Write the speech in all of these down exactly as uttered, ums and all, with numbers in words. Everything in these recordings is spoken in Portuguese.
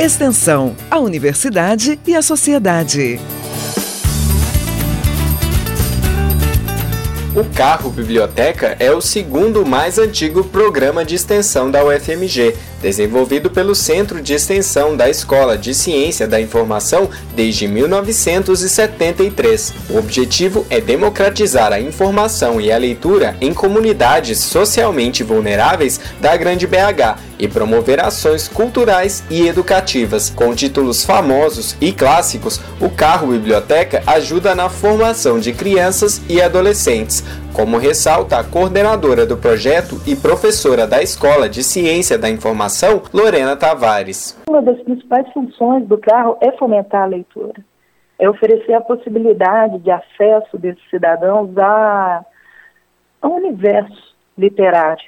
Extensão, a universidade e a sociedade. O Carro Biblioteca é o segundo mais antigo programa de extensão da U F M G, desenvolvido pelo Centro de Extensão da Escola de Ciência da Informação desde mil novecentos e setenta e três. O objetivo é democratizar a informação e a leitura em comunidades socialmente vulneráveis da Grande B H e promover ações culturais e educativas. Com títulos famosos e clássicos, o Carro Biblioteca ajuda na formação de crianças e adolescentes, como ressalta a coordenadora do projeto e professora da Escola de Ciência da Informação, Lorena Tavares. Uma das principais funções do carro é fomentar a leitura, é oferecer a possibilidade de acesso desses cidadãos a, ao universo literário.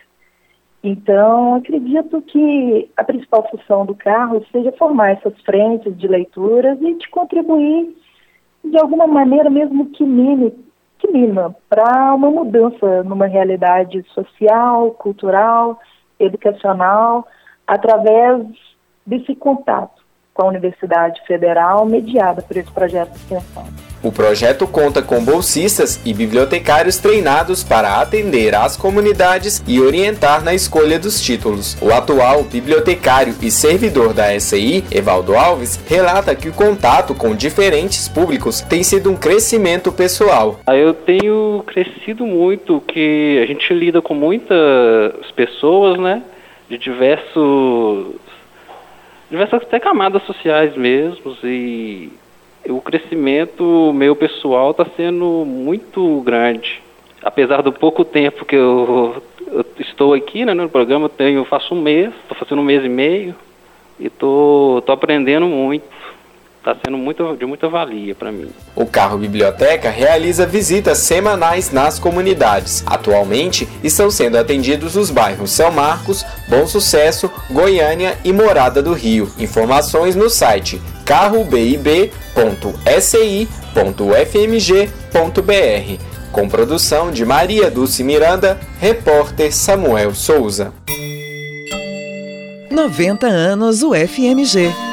Então, acredito que a principal função do carro seja formar essas frentes de leituras e de contribuir de alguma maneira, mesmo que mínima, que mínima, para uma mudança numa realidade social, cultural, educacional, através desse contato com a Universidade Federal, mediada por esse projeto de extensão. O projeto conta com bolsistas e bibliotecários treinados para atender às comunidades e orientar na escolha dos títulos. O atual bibliotecário e servidor da S I, Evaldo Alves, relata que o contato com diferentes públicos tem sido um crescimento pessoal. Eu tenho crescido muito, que a gente lida com muitas pessoas, né, de diversos, diversas até camadas sociais mesmo, e o crescimento meu pessoal está sendo muito grande. Apesar do pouco tempo que eu, eu estou aqui, né, no programa, eu tenho, faço um mês, estou fazendo um mês e meio e estou aprendendo muito. Está sendo muito, de muita valia para mim. O Carro Biblioteca realiza visitas semanais nas comunidades. Atualmente, estão sendo atendidos os bairros São Marcos, Bom Sucesso, Goiânia e Morada do Rio. Informações no site carro b i b ponto s i ponto u f m g ponto b r. Com produção de Maria Dulce Miranda, repórter Samuel Souza. noventa anos U F M G.